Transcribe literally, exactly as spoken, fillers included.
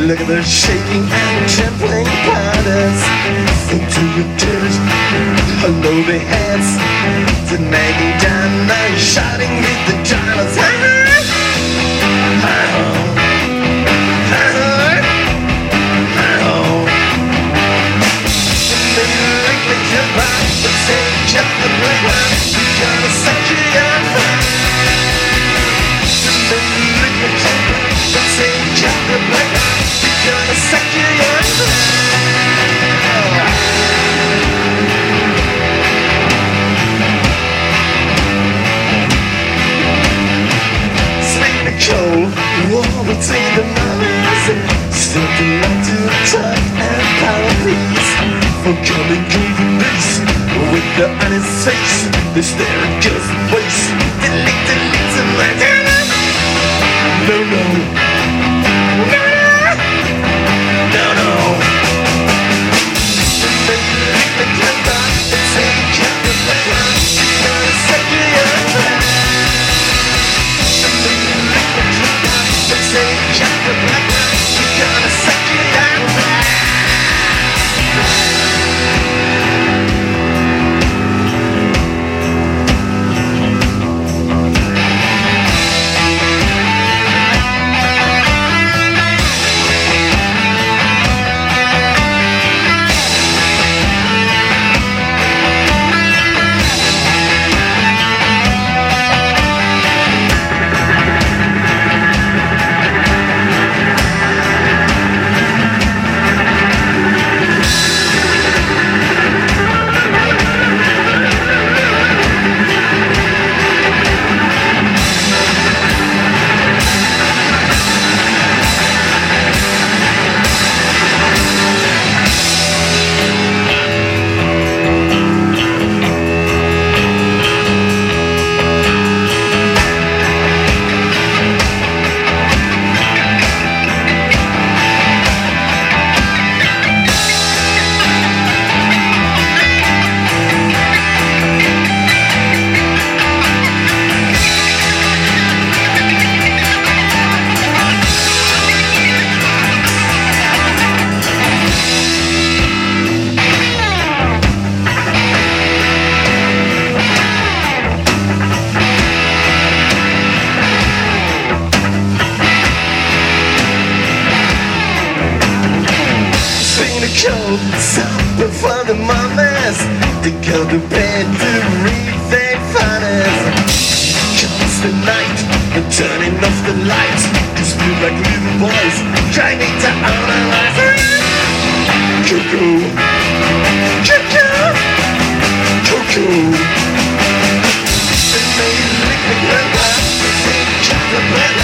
Look at the shaking and trembling partners into your tears. Hello their heads, the nagging down and shouting with the dollars. Cold war between the mothers, something like to talk and power please. For coming over this with the honest face, they stare at girls and waste. Delete, delete, and like no, no, no, no, no, no. They lick the clever, they say cut the clever, she's gonna set you up. Say, cut the black man, she's gonna set you down. Cold supper for the mamas, they go to bed to read their finest. Comes the night, the turning off the lights, cause we're like little boys trying to own our lives. Cuckoo, cuckoo, cuckoo. They may lick the grandpa, they say cut the bread.